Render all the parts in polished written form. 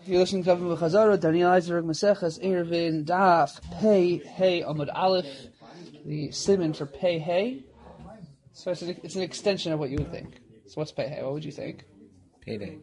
You're listening to Avim Chazara, Daniel Eisenberg, Maseches, Eruvin, Daf, Pei, Hey, Amud Aleph, the simon for Pei, Hey. So it's an extension of what you would think. So what's Pei, Hey? What would you think? Payday.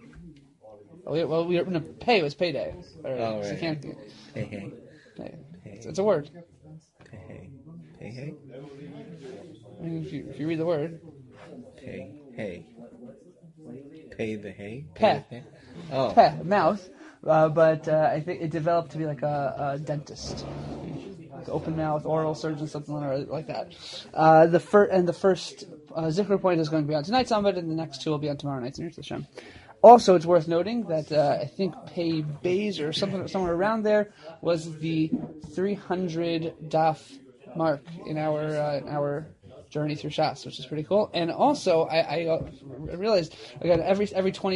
Pay was payday. Right. So you can't, Pei, hey. It's a word. Pei, hey. Pei, hey. I mean, if you read the word. Pei, hey. Pay the hay? Peh. Oh. Peh, mouth. But I think it developed to be like a dentist. Like open mouth, oral surgeon, something like that. The first Zikr point is going to be on tonight's Amud, and the next two will be on tomorrow night's Nir Hashem. Also, it's worth noting that I think Pei Beis or somewhere around there was the 300 daf mark in our journey through Shas, which is pretty cool. And also, I realized again every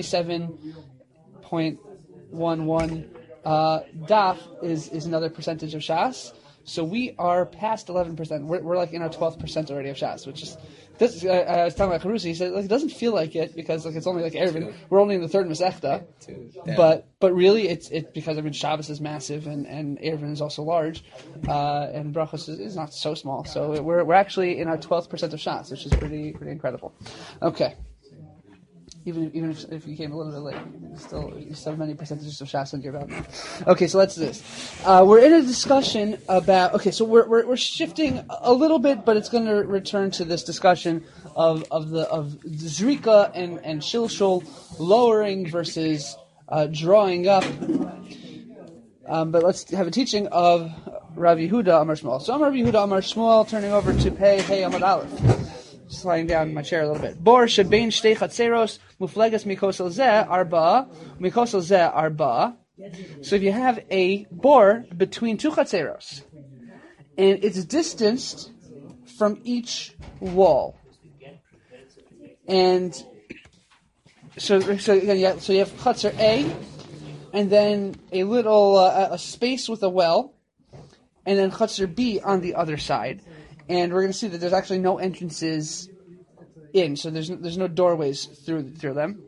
27.11 daf is another percentage of Shas. So we are past 11%. We're like in our 12% already of Shas, which is this. I was talking about Carusi. He said it doesn't feel like it because it's only like Eruvin. We're only in the third Masechta, but really it's because Shabbos is massive and Eruvin is also large, and Brachos is not so small. So we're actually in our 12% of Shas, which is pretty incredible. Okay. Even if you came a little bit late, you still have many percentages of Shas under your belt now. Okay, so let's do this. We're in a discussion about. Okay, so we're shifting a little bit, but it's going to return to this discussion of Zrika and Shilshul, lowering versus drawing up. But let's have a teaching of Rav Yehuda Amar Shmuel. So Rav Yehuda Amar Shmuel, turning over to Pei Hey Amud Aleph. Sliding down my chair a little bit. Bor shebein shtei chatzeros muflegas mikosel zeh arba mikosel zeh arba. So if you have a bor between two chatzeros, and it's distanced from each wall, and so again, you have chatzer A, and then a little a space with a well, and then chatzer B on the other side. And we're going to see that there's actually no entrances in, so there's no doorways through them.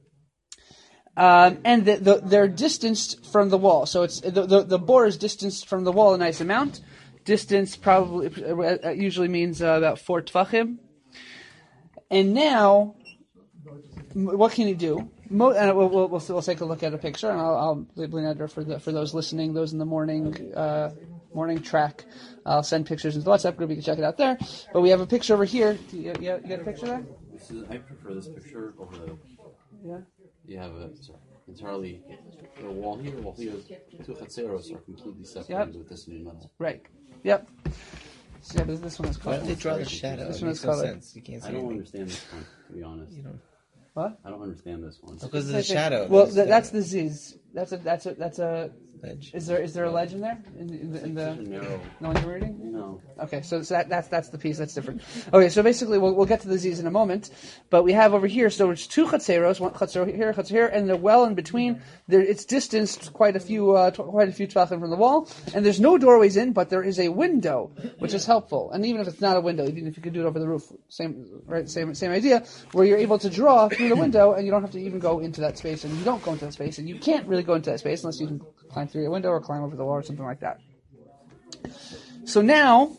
And they're distanced from the wall. So it's the bore is distanced from the wall a nice amount. Distance probably usually means about 4 tfachim. And now, what can you do? And we'll take a look at a picture, and I'll label for those listening, those in the morning track. I'll send pictures into the WhatsApp group. You can check it out there. But we have a picture over here. You got a picture there? I prefer this picture over the. Yeah. You have entirely the wall here. Well, here, two chatzeros are completely separated with this in the middle. Right. Yep. So yeah, this one is colored. Why don't they draw the shadow? This one is colored. You can't see I don't anything. understand this one, to be honest. You don't. What? I don't understand this one. Because of the shadow. Well, that's the ziz. That's a ledge. Is there a ledge in there? In the narrow. No one you're reading? No. Okay, so that's the piece that's different. Okay, so basically we'll get to the ziz in a moment, but we have over here. So it's two chatzeros, one chatzer here, and the well in between. It's distanced quite a few tvachim from the wall, and there's no doorways in, but there is a window, which is helpful. And even if it's not a window, even if you could do it over the roof, same idea, where you're able to draw through the window, and you don't have to even go into that space, and you don't go into that space, and you can't really go into that space unless you can climb through a window or climb over the wall or something like that. So now,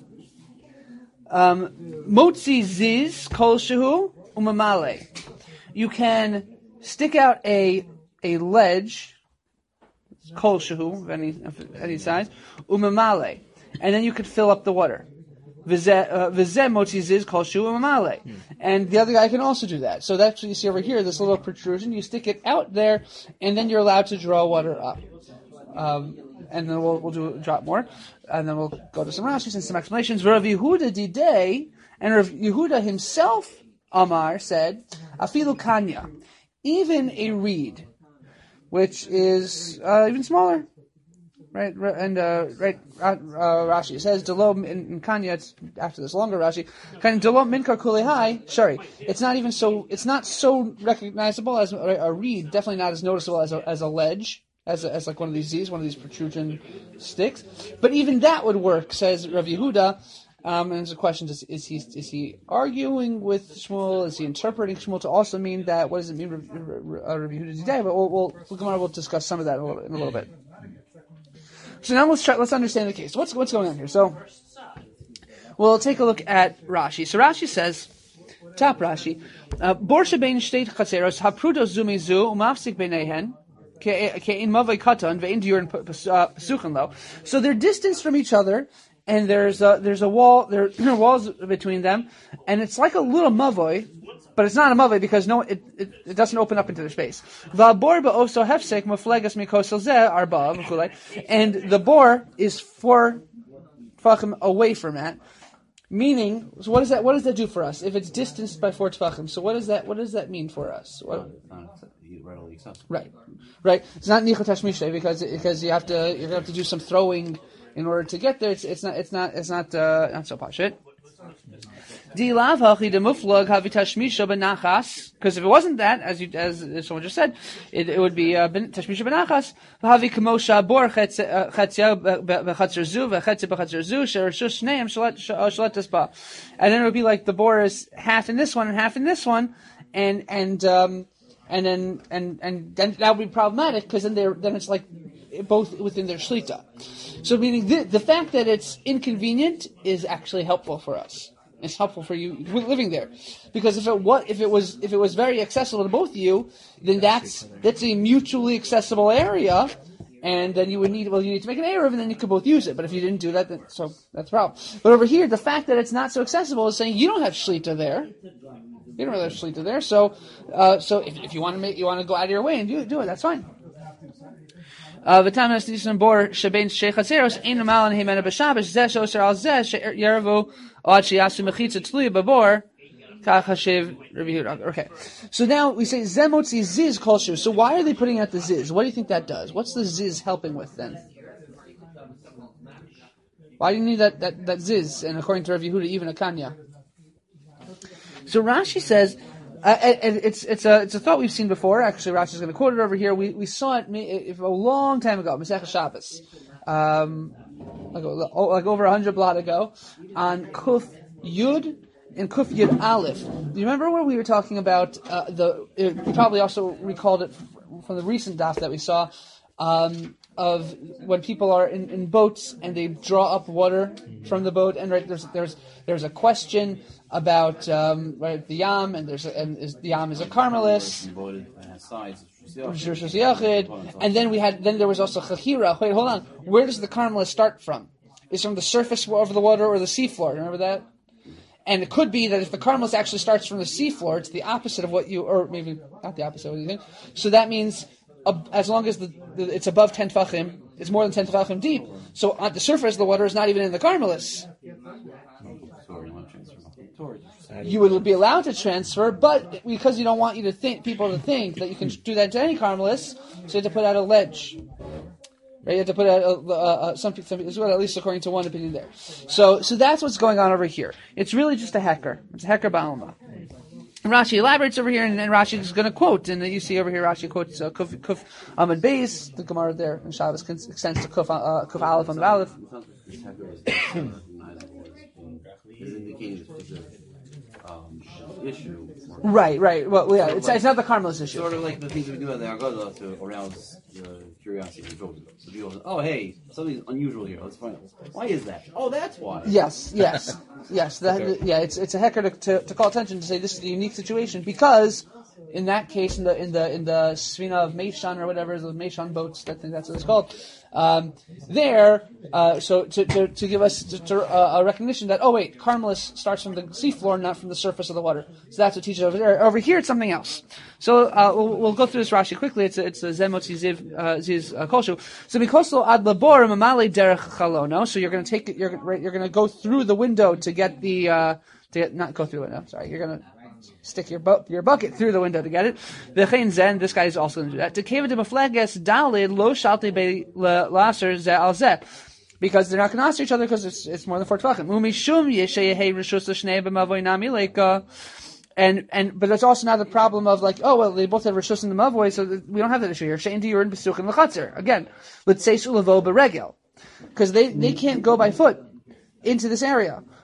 motzi ziz kol shehu umamale. You can stick out a ledge, kol shehu, of any size, umamale, and then you could fill up the water. V'zeh motzi ziz kol shehu umamale. And the other guy can also do that. So that's what you see over here, this little protrusion. You stick it out there, and then you're allowed to draw water up. And then we'll do a drop more, and then we'll go to some Rashis and some explanations. Rav Yehuda didei, and Rav Yehuda himself, Amar, said, afilu kanya, even a reed, which is even smaller, right? And Rashi says, delom in kanya. It's after this longer Rashi. Kind of delom minkar kulehai. Sorry, it's not so recognizable as a reed. Definitely not as noticeable as a ledge. As like one of these protrusion sticks, but even that would work, says Rav Yehuda, And there's a question: is he arguing with Shmuel? Is he interpreting Shmuel to also mean that? What does it mean, Rabbi Yehuda today? But we'll discuss some of that in a little bit. So now let's understand the case. What's going on here? So we'll take a look at Rashi. So Rashi says, top Rashi, Bor shebein shtei chatzeros haprudos zu mizu umafsik beinehen ke'in mavoi katan ve'in diurin pesuchen lo. So they're distanced from each other, and there's a wall. There are walls between them, and it's like a little mavoi, but it's not a mavoi because it doesn't open up into the space. Va'bor ba'oso hefsek maflegas mikosel zeh arba v'chulei, and the bor is 4 tefachim away from that. Meaning, so what does that do for us? If it's distanced by 4 tefachim, so what does that mean for us? Readily accessible. Right. It's not nichot hashmishay because you have to do some throwing in order to get there. It's not so pashut. Because if it wasn't that, as someone just said, it would be tashmisha benachas. Havi kamosha bor chetzia bechatzer zu vechetzi bechatzer zu shereshush shneim shalat tasba, and then it would be like the bor is half in this one and half in this one, and then that would be problematic because then it's like both within their shlita. So meaning the fact that it's inconvenient is actually helpful for us. It's helpful for you living there, because if it was very accessible to both of you, then that's a mutually accessible area, and then you need to make an eruv, and then you could both use it. But if you didn't do that, then so that's a problem. But over here, the fact that it's not so accessible is saying you don't have shlita there. You don't really have shlita there. So if you want to go out of your way and do it, that's fine. V'tamas nisam bor shebein shei chatzeros ein malan heimena b'shabbos zeh shoser al zeh she'yeravu od sheyasu mechitza tluya babor kach hashiv Rabbi Yehuda. Okay, so now we say zemotzi ziz kolshu. So why are they putting out the ziz? What do you think that does? What's the ziz helping with then? Why do you need that ziz? And according to Rabbi Yehuda, even a kanya. So Rashi says. And it's a thought we've seen before. Actually, Rashi's going to quote it over here. We saw it a long time ago, Masechah Shabbos, like over 100 blot ago, on Kuf Yud and Kuf Yud Aleph. Do you remember where we were talking about you probably also recalled it from the recent daf that we saw, of when people are in boats and they draw up water from the boat, and right there's a question about the yam, and the yam is a Carmelis, and then there was also chachira. Wait, hold on. Where does the Carmelis start from? Is from the surface of the water or the seafloor? Remember that? And it could be that if the Carmelis actually starts from the seafloor, it's the opposite of or maybe not the opposite of what you think. So that means as long as it's above 10 tefachim, it's more than 10 tefachim deep. So on the surface, the water is not even in the Carmelis. You would be allowed to transfer, but because you don't want people to think that you can do that to any Carmelis, so you have to put out a ledge. Right? You have to put out something. This is what, at least according to one opinion there. So that's what's going on over here. It's really just a hecker. It's a hecker ba'alma. Rashi elaborates over here, and Rashi is going to quote, and you see over here Rashi quotes Kuf Amud Beis, the Gemara there in Shabbos extends to Kuf Aleph Amud Aleph. Issue. Right. Well, yeah, it's not the Carmelis issue. Sort of like the things we do at the Agadah to arouse the curiosity of children. So people say, oh, hey, something's unusual here. Let's find out. Why is that? Oh, that's why. Yes. It's a hecker to call attention to say this is a unique situation, because in that case, in the Svina of Meishan or whatever, the Meishan boats, I think that's what it's called. So to give us a recognition that, oh wait, Carmelis starts from the seafloor, not from the surface of the water. So that's what teaches over there. Over here, it's something else. So we'll go through this Rashi quickly. It's a zemotzi ziz kolshu. So mikoslo ad labor mamale derech chalono. So you're going to you're going to go through the window to get not go through the window. Sorry, you're going to stick your bucket through the window to get it. V'chein zen, this guy is also going to do that. Tekeva de mafleges dalid lo shalte be laser ze al ze, because they're not going to answer each other because it's more than 4 tefachim. Umishum yeshayehei rishus l'shnei b'mavoy nami leika. But that's also not the problem of like, oh well, they both have rishus in the mavoy, so we don't have that issue here. Shein diurin besuchin l'chatzer. Again, let's say sulavo beregel, because they can't go by foot into this area.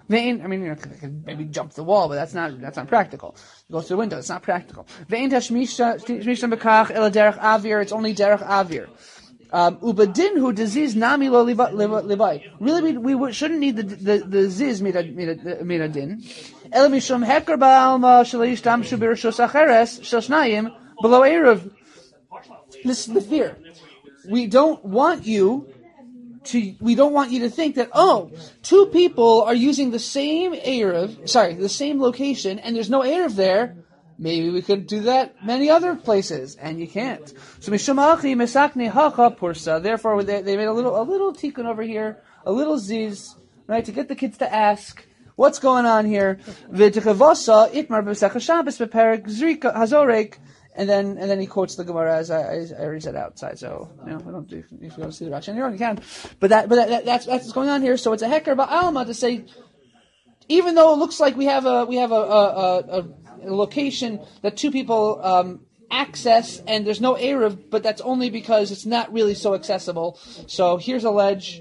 Vein, I mean, you can maybe jump the wall, but that's not practical. You go through the window, it's not practical. Vein tashmisha bekach ela derech avir, it's only derech avir. Ubadinhu disease nami lo libai. Really, we shouldn't need the ziz mida din. Ela mishum heker ba'alma shalish tam shubir shos acheres shel shnayim below erev. This is the fear. We don't want you to think that, two people are using the same the same location, and there's no Erev there. Maybe we could do that many other places, and you can't. So Mishamachi Mesakne Hacha Pursa. Therefore, they made a little tikkun over here, a little ziz, right, to get the kids to ask, what's going on here? V'tekavosa Itmar b'Mesach Shabbos b'Perek Zrika Hazorek. And then he quotes the Gemara as I already said outside. So we don't do, if you want to see the Rashi on your own, you can. But that's what's going on here. So it's a heker ba'alma to say, even though it looks like we have a location that two people access and there's no erev, but that's only because it's not really so accessible. So here's a ledge.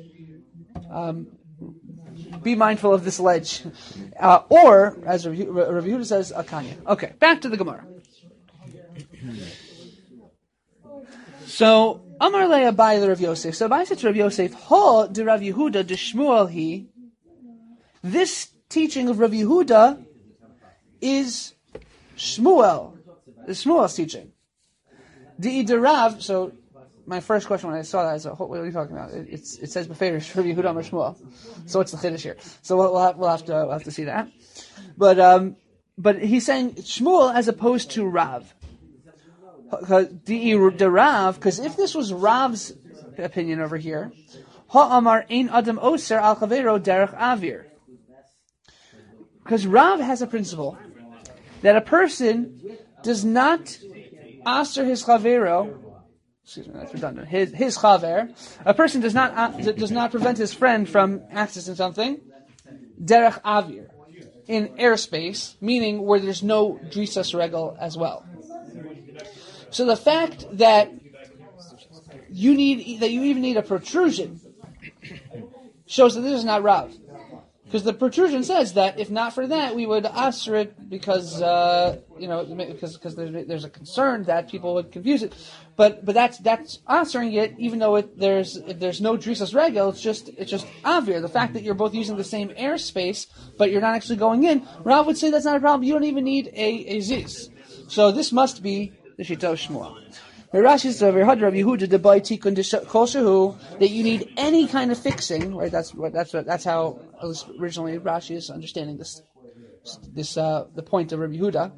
Be mindful of this ledge, or as Rav Yehuda says, a kanya. Okay, back to the Gemara. So, Amar le Abai the Rav Yosef. So Abai said to Rav Yosef, Ho de Rav Yehuda de Shmuel he. This teaching of Rav Yehuda is Shmuel. Is Shmuel's teaching. De Rav. So, my first question when I saw that, I said, what are you talking about? It says Beferish Rav Yehuda Amar Shmuel. So what's the chiddush here? So we'll have to see that. But he's saying Shmuel as opposed to Rav. Because if this was Rav's opinion over here, Ha'amar ein adam oser al chavero derech avir. Because Rav has a principle that a person does not aser his chavero. Excuse me, that's redundant. His chaver. A person does not prevent his friend from accessing something derech avir, in airspace, meaning where there's no drisas regel as well. So the fact that you even need a protrusion shows that this is not Rav. Because the protrusion says that if not for that, we would asr it because there's a concern that people would confuse it. But that's answering it, even though if there's no drisas regel, it's just avir. The fact that you're both using the same airspace, but you're not actually going in, Rav would say that's not a problem. You don't even need a ziz. So this must be the Shita of Shmuel. Rashi says over Rav Yehuda the boy tikun kol shehu, that you need any kind of fixing, right? That's how at least originally Rashi is understanding this the point of Rav Yehuda.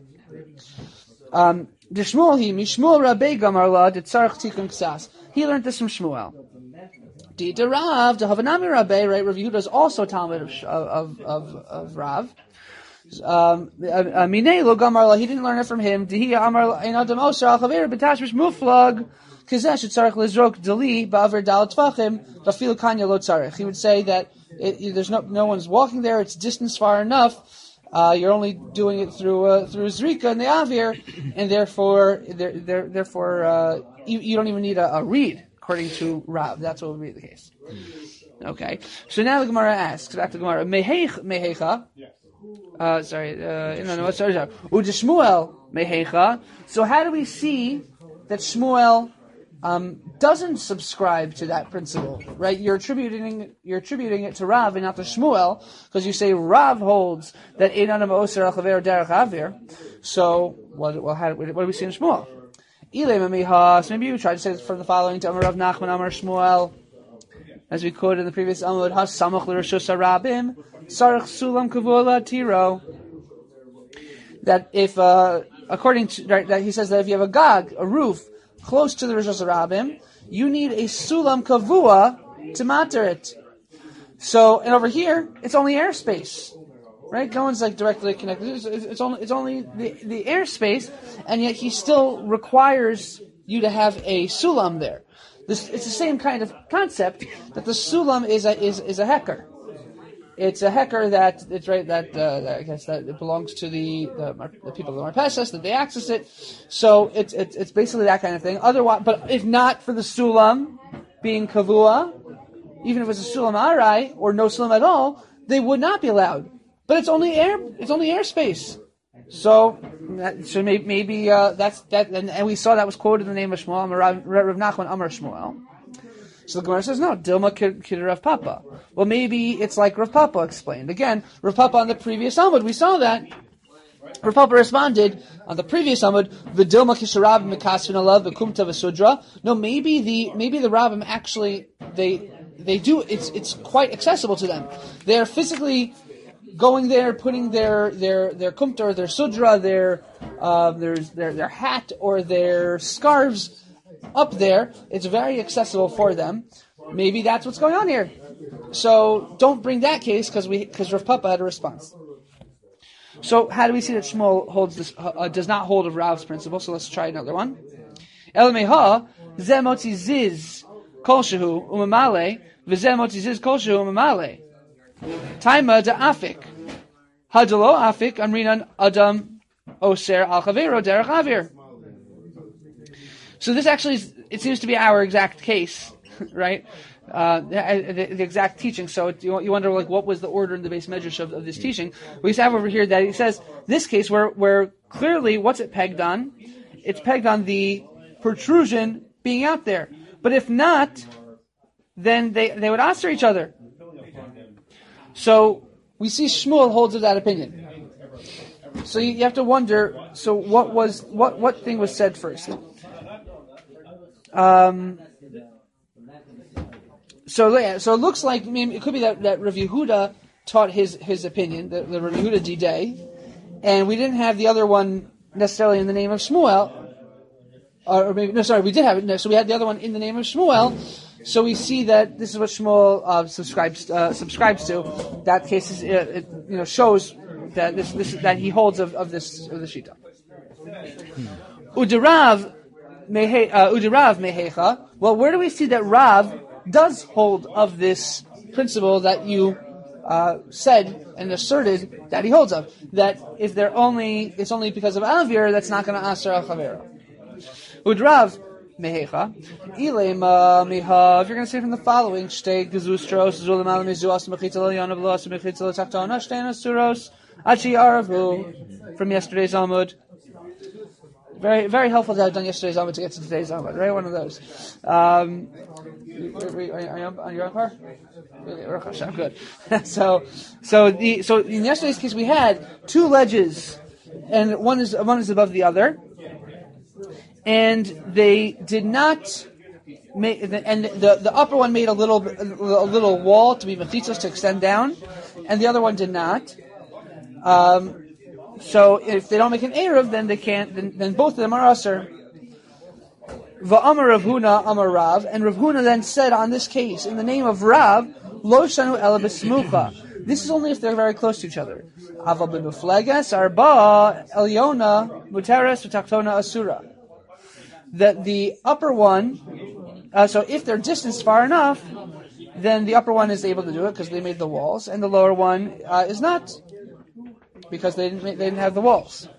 The Shmuel he mishmuel Rabbi Gamar la the tzarich tikun ksas. He learned this from Shmuel. The Rav the Havanami Rabbi, right? Rav Yehuda is also Talmud of Rav. Minei lo gamar la, he didn't learn it from him. Dihi amar ein adam oser al chaver betashmish muflag kizeh shetzarich lizrok deli ba'aver dal tvachim dafil kanya lo tzarich. He would say that there's no one's walking there. It's distance far enough. You're only doing it through zrika and the avir, and therefore you don't even need a reed, according to Rav. That's what would be the case. Okay. So now the Gemara asks, back to the Gemara, mehecha. Shmuel mehecha. So how do we see that Shmuel doesn't subscribe to that principle? Right? You're attributing it to Rav and not to Shmuel, because you say Rav holds that ein adam oser al chaver derech avir. So what do we see in Shmuel? So maybe you try to say this from the following to Amar Rav Nachman Amar Shmuel, as we quoted in the previous Amud, Hasamach l'Roshos Harabim, Sarach Sulam Kavula Tiro. That if, according to, that he says that if you have a gag, a roof, close to the Roshos Harabim, you need a Sulam Kavua to matter it. So, and over here, it's only airspace. Right? No one's directly connected. It's only the airspace, and yet he still requires you to have a Sulam there. It's the same kind of concept that the sulam is a hecker. It's a hecker that I guess that it belongs to the people of the Marpesas, that they access it. So it's basically that kind of thing. Otherwise, but if not for the sulam being kavua, even if it's a sulam arai or no sulam at all, they would not be allowed but it's only air. It's only airspace. So maybe that's that, and we saw that was quoted in the name of Shmuel. Rav Nachman Amar Shmuel. So the Gemara says no. Dilma kid Rav Papa. Well, maybe it's like Rav Papa explained. Again, Rav Papa on the previous Amud, we saw that. Rav Papa responded on the previous Amud, "V'dilma kisharab mikasvin alav v'kumta v'sudra." No, maybe the Rabbim actually they do. It's quite accessible to them. They are physically going there, putting their kumta or their sudra, their hat or their scarves up there. It's very accessible for them. Maybe that's what's going on here. So don't bring that case because Rav Papa had a response. So how do we see that Shmuel holds this does not hold of Rav's principle? So let's try another one. El meha zeh motzi ziz kol shehu umamale v'zeh motzi ziz kol shehu umamale. Taima da afik hadalo afik amrinan adam oser al chavero derech avir. So this actually it seems to be our exact case, right? The exact teaching. So you wonder, like, what was the order in the base medrash of this teaching? We have over here that he says this case where clearly what's it pegged on? It's pegged on the protrusion being out there. But if not, then they would answer each other. So we see Shmuel holds of that opinion. So you have to wonder. So what thing was said first? So it looks like, I mean, it could be that Rav Yehuda taught his opinion, the Rav Yehuda D-Day, and we didn't have the other one necessarily in the name of Shmuel, or maybe, no, sorry, we did have it, so we had the other one in the name of Shmuel, so we see that this is what Shmuel subscribes to. That case is, shows that that he holds of the Shita. Udirav mehecha. Well, where do we see that Rav does hold of this principle that you said and asserted that he holds of? That if it's only because of avir, that's not going to aser al chavero. Udrav mehecha ilema meha. If you're going to say from the following, shtei gezustros zulam al mizuas mechitza le'yonav loas mechitza le'tachtona shtei nasuros achi aravu from yesterday's Amud. Very, very helpful to have done yesterday's Amud to get to today's Amud, right? One of those. Are you on par? Good. So in yesterday's case we had two ledges, and one is above the other, and they did not make, and the upper one made a little wall to be mechitzos to extend down, and the other one did not. So if they don't make an eruv, then they can't. Then both of them are aser. Va'amar Rav Huna Amar Rav, and Rav Huna then said on this case in the name of Rav, Lo shanu ela b'smucha. This is only if they're very close to each other. Aval b'mufleges arba elyona muteres v'tachtona asura. That the upper one, so if they're distanced far enough, then the upper one is able to do it because they made the walls, and the lower one is not, because they didn't have the walls.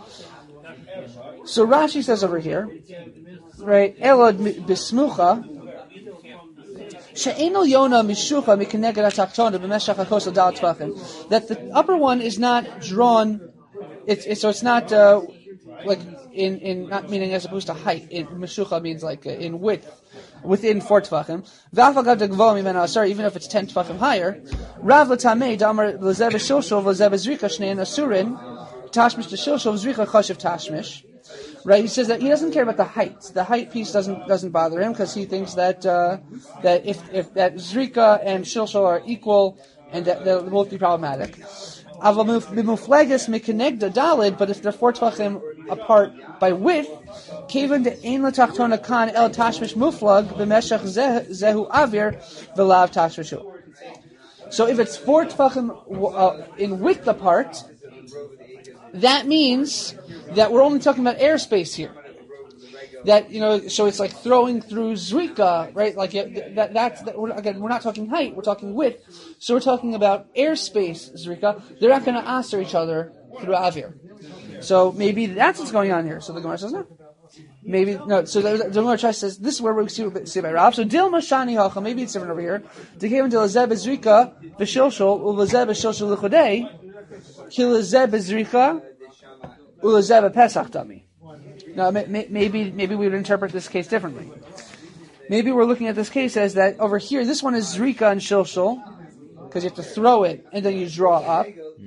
So Rashi says over here, right? Elod bismucha she'enol yona mishucha mikeneged hatachtona b'meshach hakosel dal tvachim. That the upper one is not drawn. It's not like in not meaning as opposed to height. Mishucha means like in width. Within 4 tvachim, sorry, even if it's 10 tvachim higher. Rav l'tamei damar l'zeh b'shilshol l'zeh b'zrika shnein asurin tashmish t'shilshol zrika chashiv tashmish. Right, he says that he doesn't care about the height. The height piece doesn't bother him because he thinks that if that zrika and shilshol are equal and that they'll both be problematic. B'mufleges mikenegda dalid, but if they're 4 tvachim apart by width, kevan de ein l'tachtona kan el tashmish muflag b'meshach zehu avir v'lav tashmishu. So if it's 4 tvachim in width apart, that means that we're only talking about airspace here. That, so it's like throwing through zrika, right? Like we're not talking height, we're talking width. So we're talking about airspace zrika. They're not going to answer each other through avir. So maybe that's what's going on here. So the Gemara says no. Maybe no. So the Gemara says this is where we see by Rav. So dilma shani hacha. Maybe it's different over here. To give him to lazeb zrika v'shilshol ulazeb v'shilshol l'chodei. kilazeh bezrika ulazeh bepesach dami. Now, maybe we would interpret this case differently. Maybe we're looking at this case as that over here, this one is zrika and shilshul, because you have to throw it and then you draw up.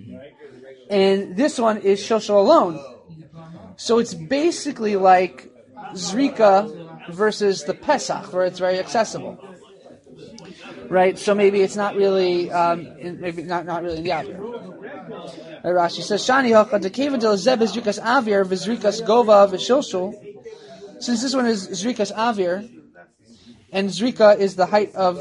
And this one is shilshul alone. So it's basically like zrika versus the pesach, where it's very accessible. Right? So maybe it's not really, maybe not really in the avir. Rashi says, Shani hacha dekeva del zeh bezrikas avir v'zrikas gova v'shilshul. Since this one is zrikas avir, and zrika is the height of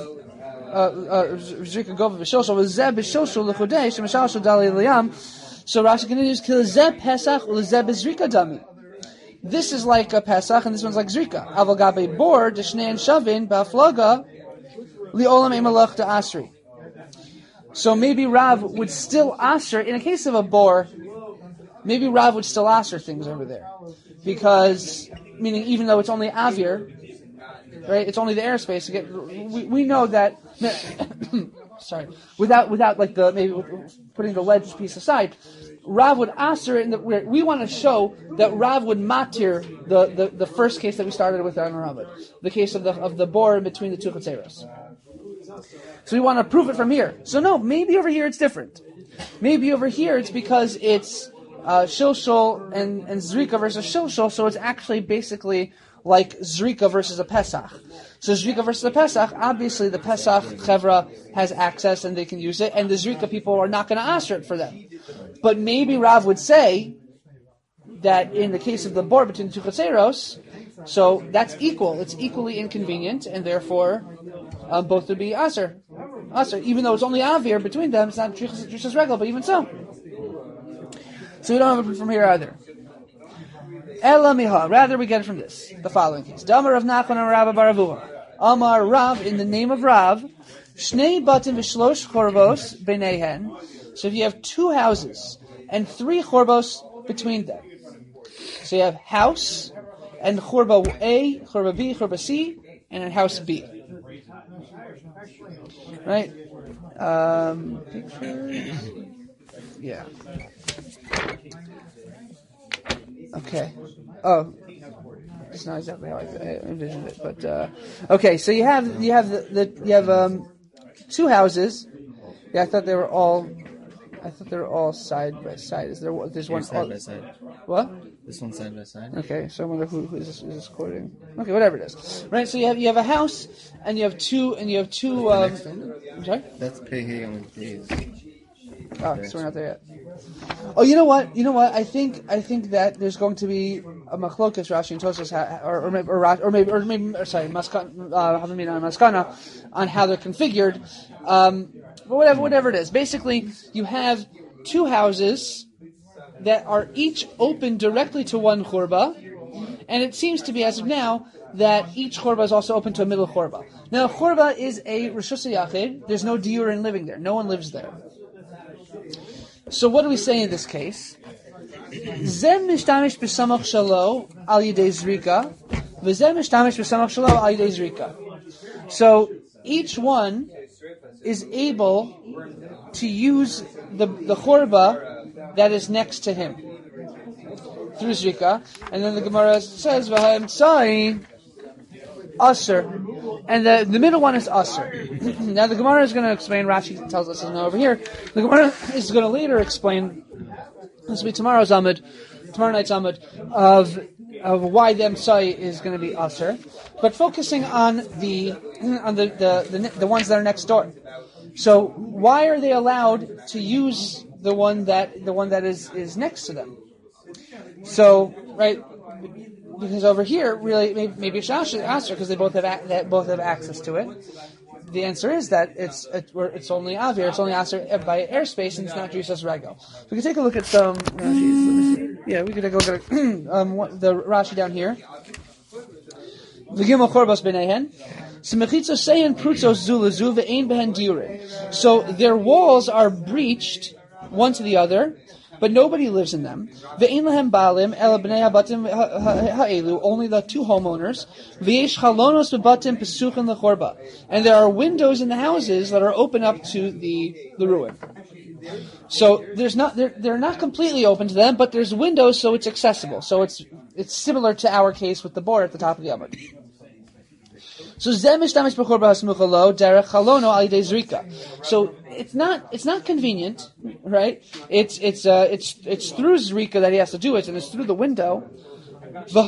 zrika gova v'shilshul, v'zeh b'shilshul l'chodei shemashal dali liyam. So Rashi continues, kilazeh pesach ulazeh bezrika dami. This is like a pesach, and this one's like zrika. Aval gabe bor d'shnein shavin ba'aflaga li'olam emalach da'asri. So maybe Rav would still asher, in a case of a bor, maybe Rav would still asher things over there. Because, meaning even though it's only avir, right, it's only the airspace, we know that, sorry, without like maybe putting the ledge piece aside, Rav would asher it, we want to show that Rav would matir the first case that we started with on Ramad, the case of the bor in between the two chetzeros. So we want to prove it from here. So no, maybe over here it's different. Maybe over here it's because it's shilshul and zrika versus shilshul, so it's actually basically like zrika versus a pesach. So zrika versus a pesach, obviously the pesach chevra has access and they can use it, and the zrika people are not going to asher it for them. But maybe Rav would say that in the case of the bor between the two chetzeros, so that's equal. It's equally inconvenient, and therefore both would be aser. Even though it's only avir between them, it's not drishas regel, but even so. So we don't have a proof from here either. Ela miha. Rather, we get it from this. The following case: Damar Rav Nachman and Rabba bar Avuha. Amar Rav, in the name of Rav, Shnei batim v'shlosh chorbos b'neihen. So if you have 2 houses and 3 chorbos between them, so you have house and chorba A, chorba B, chorba C, and a house B. Right? Pictures. Yeah. Okay. Oh, it's not exactly how I envisioned it, but okay. So you have 2 houses. Yeah, I thought they were all side by side. There's one side by side. What? This one side by side. Okay, so I wonder who is this quoting. Okay, whatever it is. Right, so you have a house and you have two. I'm sorry. That's Pei on P's. Oh, so we're not there yet. Oh, you know what? I think that there's going to be a machlokas Rashi and Tosfos, or maybe Maskana on how they're configured. But whatever it is, basically you have 2 houses that are each open directly to one chorba, and it seems to be as of now that each chorba is also open to a middle chorba. Now, chorba is a reshus yachid. There's no diurin living there. No one lives there. So what do we say in this case? Zem mishtamish b'samach shalo al yidei zrika, v'zem mishtamish b'samach shalo al yidei zrika. So each one is able to use the chorba that is next to him through zrika, and then the Gemara says v'ha'em tzai aser, and the middle one is aser. Now the Gemara is going to explain. Rashi tells us over here. The Gemara is going to later explain. This will be tomorrow night's Amud of why the tzai is going to be aser, but focusing on the ones that are next door. So why are they allowed to use the one that is next to them? So right, because over here really maybe it's aser because they both have access to it. The answer is that it's only avir, it's only aser by airspace, and it's not drishas regel. We can take a look at some Rashis. Yeah, we could take a look at the Rashi down here. V'gimel chorbos b'neihen. So their walls are breached one to the other, but nobody lives in them. Only the 2 homeowners. And there are windows in the houses that are open up to the ruin. So they're not completely open to them, but there's windows, so it's accessible. So it's similar to our case with the board at the top of the Amud. So So it's not convenient, right? It's through Zrika that he has to do it, and it's through the window. So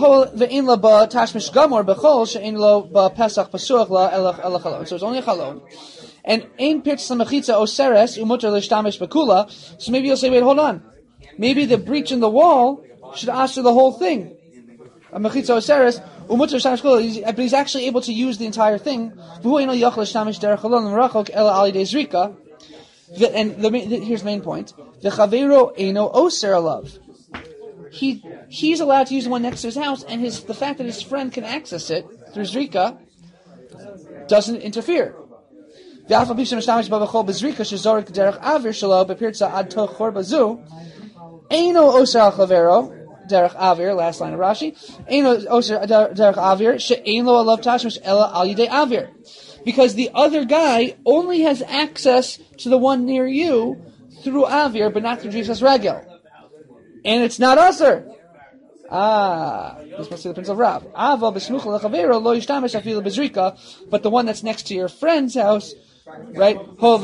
it's only a chalon. And ein pirtz lamachitza oseres umuter l'shtamish bekula. So maybe you'll say, wait, hold on. Maybe the breach in the wall should answer the whole thing. A machitza oseres umuter l'shtamish bekula. But he's actually able to use the entire thing. And here's the main point: the chavero eino oser alav. He's allowed to use the one next to his house, and the fact that his friend can access it through zrika doesn't interfere. Last line of Rashi. Because the other guy only has access to the one near you through avir, but not through Jesus regel. And it's not usher. This must be the Prince of Rav. But the one that's next to your friend's house, right?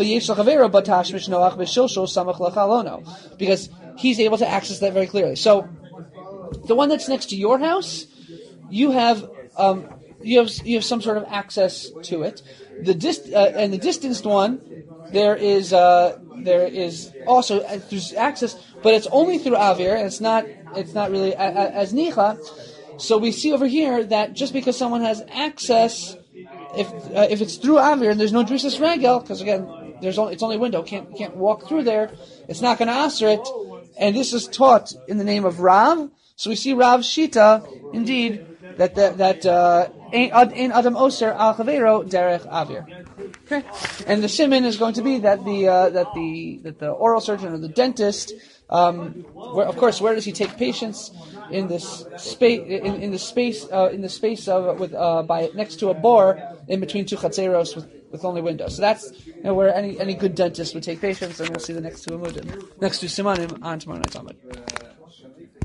Because he's able to access that very clearly. So, the one that's next to your house, you have some sort of access to it. And the distanced one, there is also there's access, but it's only through avir, and it's not really as nicha. So we see over here that just because someone has access, if it's through avir and there's no drisas regel, because again it's only a window, can't walk through there, it's not going to answer it, and this is taught in the name of Rav. So we see Rav Shita indeed that in Adam Oser al Chavero derech avir. Okay, and the siman is going to be that the oral surgeon or the dentist, where does he take patients in this space in the space of by next to a bor in between two chatzeros with only windows. So that's where any good dentist would take patients, and we'll see the next two simanim on tomorrow night's Amud.